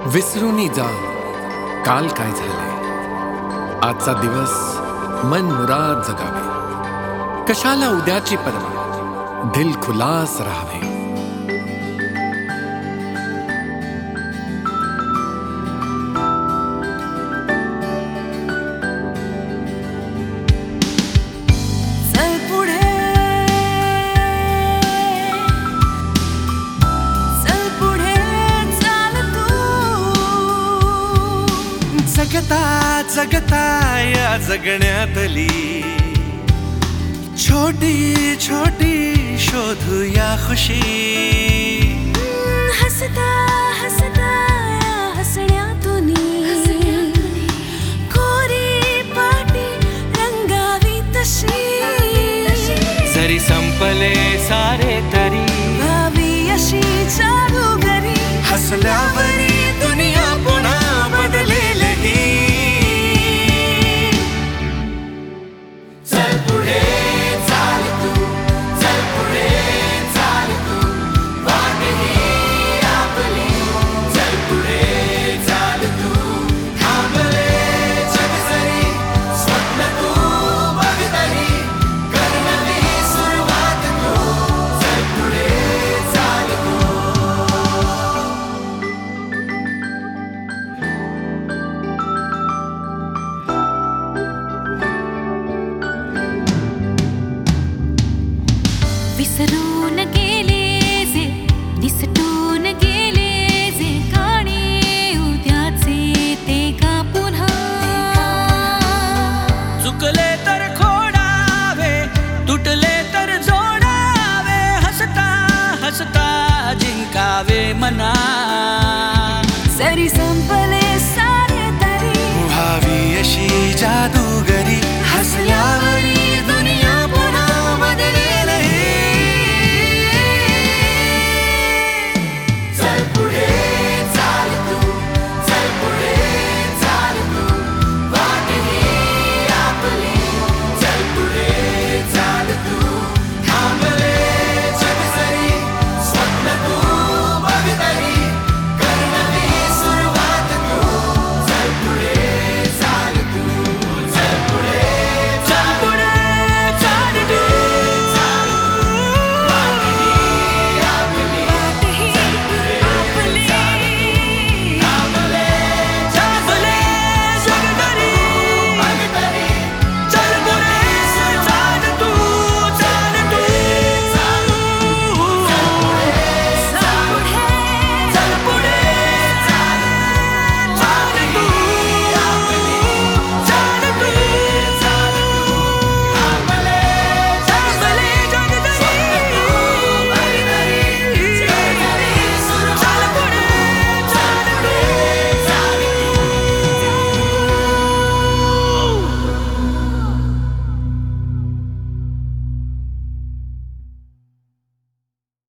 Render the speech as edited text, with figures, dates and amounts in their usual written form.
विसरूनी जा काल काय झाले, आजचा दिवस मन मुराद जगावे, कशाला उद्याची पर्वा, दिल खुलास राहावे. जगता जगता या जगण्यातली छोटी छोटी शोधूया खुशी. हसता हसता या हसण्यातून कोरी पाटी रंगावी तशी. जरी संपले सारे तरी भावी अशी जादूगरी, हसल्यावरी दुनिया पुन्हा बदलेल. विसरून गेले जे, निसटून गेले जे, काणे उद्याचे ते का पुन्हा. चुकले तर खोडावे, तुटले तर जोडावे, हसता हसता जिंकावे मना.